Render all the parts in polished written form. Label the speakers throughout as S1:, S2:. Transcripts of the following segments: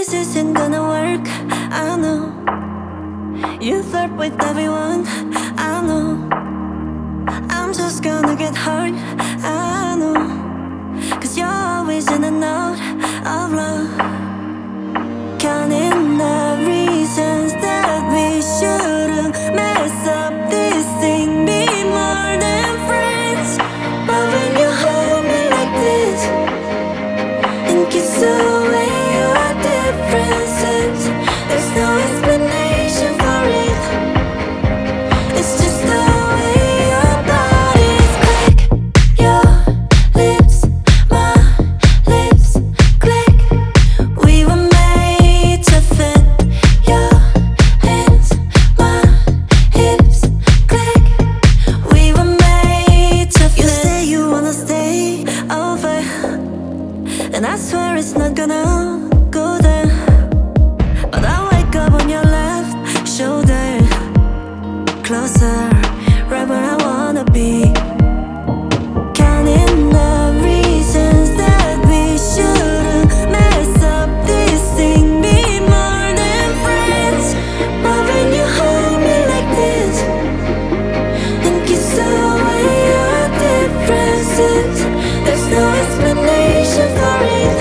S1: this isn't gonna work, I know. You flirt with everyone, I know. I'm just gonna get hurt, I know. Cause you're always in and out of love. Counting the reasons that we shouldn't mess up this thing, be more than friends. But when you hold me like this and kiss away your differences, there's no explanation for it. It's just the way your bodies click. Your lips, my lips click. We were made to fit. Your hands, my hips click. We were made to fit. You say you wanna stay over, and I swear it's not gonna go there. But I wake up on your left shoulder, closer, right where I wanna be. Counting the reasons that we shouldn't mess up this thing, be more than friends. But when you hold me like this and kiss away your differences, there's no explanation for it.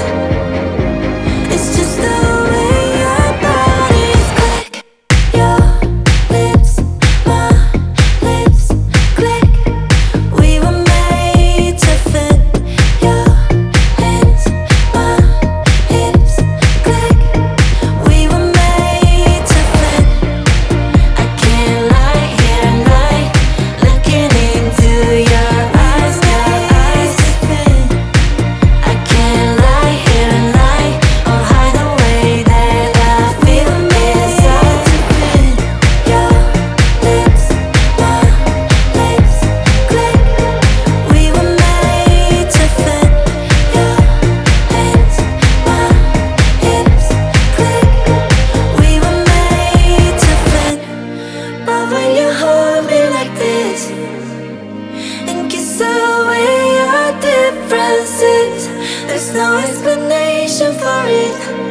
S1: It's just the way your bodies click. Your lips, my lips click. We were made to fit. Your hands, my hips click. We were made to fit. I can't lie here at night, looking into your eyes, got eyes to fit. I can't lie here at night or hide the way that I feel inside to fit. Your lips, my lips click. We were made to fit. Your hands, my hips click. We were made to fit. But when you hold me like this and kiss away your differences, there's no explanation for it.